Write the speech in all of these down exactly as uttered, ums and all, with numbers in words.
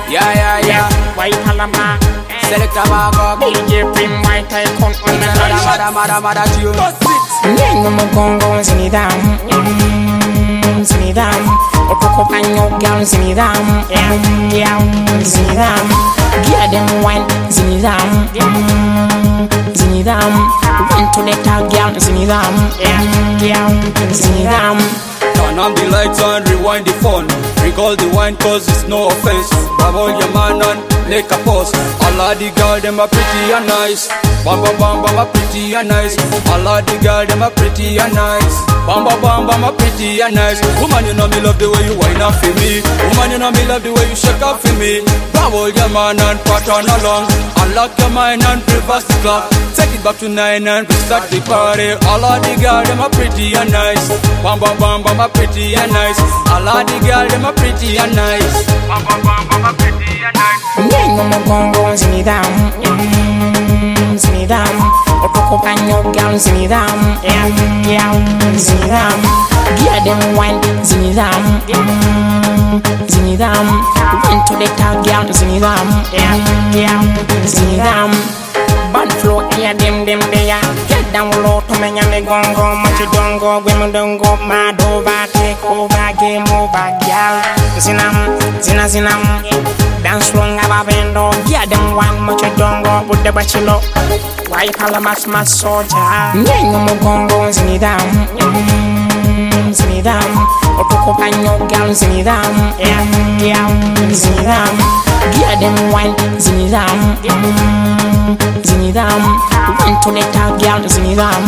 Yeah, yeah, yeah. White Alama. Select a bag D J Prim White Icon on the Mada, mada, mada, mada tune. Nengo Mogongo Zinidam. Zinidam. Otoko Panyo Gal Zinidam. Yam Zinidam. Gear them wine Zinidam. Zinidam. Went to the tag Gal Zinidam. Yam Zinidam. Turn on the lights and rewind the phone. Recall the wine cause it's no offense. Bubble your man and make a pause. All of the girl them are pretty and nice. Bam bam bam bam are pretty and nice. All of the girl them are pretty and nice. Bam bam bam bam are pretty and nice. Woman you know me love the way you wind up for me. Woman you know me love the way you shake up for me. Bubble your man and pattern along. Unlock your mind and reverse the clock. Take it back to nine and restart the party. All of the girl them are pretty and nice. Bam bam bam bam are pretty and nice. All of the girl them are pretty and nice. Bam bam bam bam are pretty and nice. Nengo Mogongo Zinidam. Zinidam. Otoko Panyo Gal Zinidam. Yam Zinidam. Gear them wine Zinidam. Zinidam. Went to the tag Gal Zinidam. Yam Zinidam. Bad flow, yeah, them, them, they are. Get down low to me, and they gon' go. Much you don't go, women don't go. Mad over, take over, game over, girl. Zinam, zina, zinam. Dance long, have a window. Yeah, them one, much you don't go. Put the bachelor. White Alamas, my soldier. Nengo Mogongo, Zinidam. Zinidam. Otoko Panyo, girl, Zinidam. Yam, Zinidam. Gear them one, Zinidam. Zinidam. Went to the tag girl Zinidam.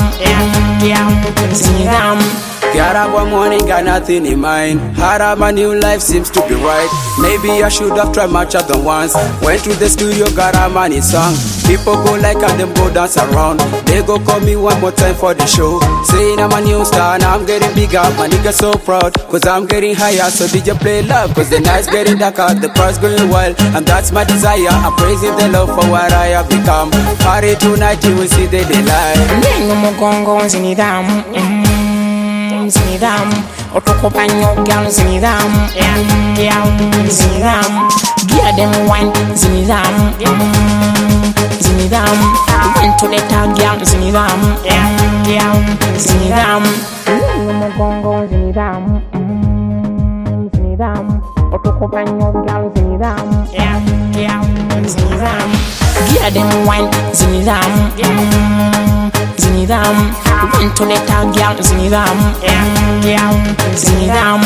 Zinidam. Got up one morning, got nothing in mind. Had up my new life, seems to be right. Maybe I should have tried much of them once. Went to the studio, got a money song. People go like and them go dance around. They go call me one more time for the show. Saying I'm a new star, now I'm getting bigger. My nigga so proud, cause I'm getting higher. So did you play love? Cause the night's getting darker, the price going wild. And that's my desire, I'm praising the love for what I have become. Party tonight, you will see the daylight. Nengo Mogongo Zinidam. Zinidam. Otoko Panyo Gal Zinidam. Zinidam. Gear them wine Zinidam. Zinidam. Went to the tag Gal Zinidam. Zinidam. Nengo Mogongo Zinidam. Zinidam. Otoko Panyo Gal Zinidam. Zinidam. Gear them wine Zinidam. Zinidam. Went to the tag Gal Zinidam. Zinidam.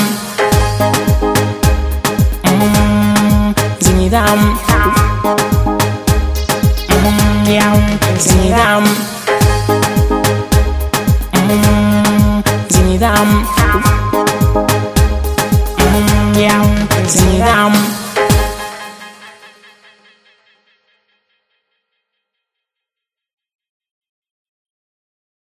Zinidam. Zinidam. Zinidam. Zinidam.